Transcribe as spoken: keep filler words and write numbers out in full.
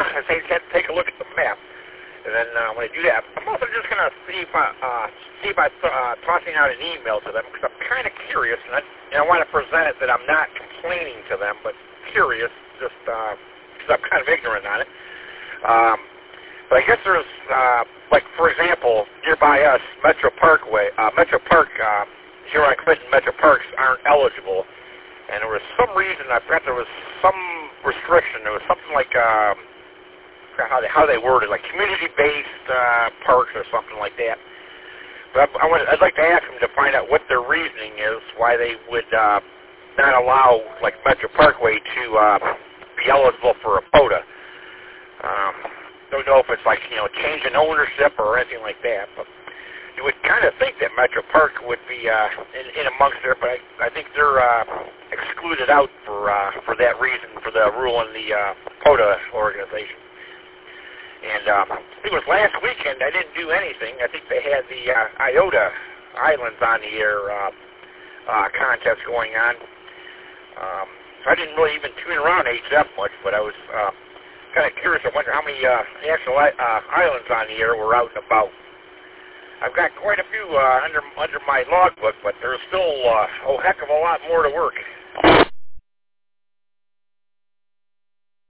I say had to take a look at the map. And then uh, when I do that, I'm also just going to see if I, uh, see if I uh, tossing out an email to them, because I'm kind of curious, and I, and I want to present it that I'm not complaining to them, but curious, just because uh, I'm kind of ignorant on it. Um, but I guess there's, uh, like, for example, nearby us, Metro Parkway, uh, Metro Park, uh, Huron Clinton Metro Parks aren't eligible. And there was some reason, I forgot there was some restriction. There was something like, um, how they, how they worded, like community-based uh, parks or something like that. But I, I want, I'd like to ask them to find out what their reasoning is, why they would uh, not allow, like, Metro Parkway to uh, be eligible for a POTA. Um, don't know if it's like, you know, change in ownership or anything like that, but you would kind of think that Metro Park would be uh, in, in amongst there, but I, I think they're uh, excluded out for uh, for that reason, for the rule in the uh, POTA organization. And um, I think it was last weekend I didn't do anything. I think they had the uh, Iota Islands on the air uh, uh, contest going on. Um, so I didn't really even tune around H F much, but I was uh, kind of curious. I wonder how many uh, actual uh, islands on the air were out and about. I've got quite a few uh, under under my logbook, but there's still uh, a heck of a lot more to work.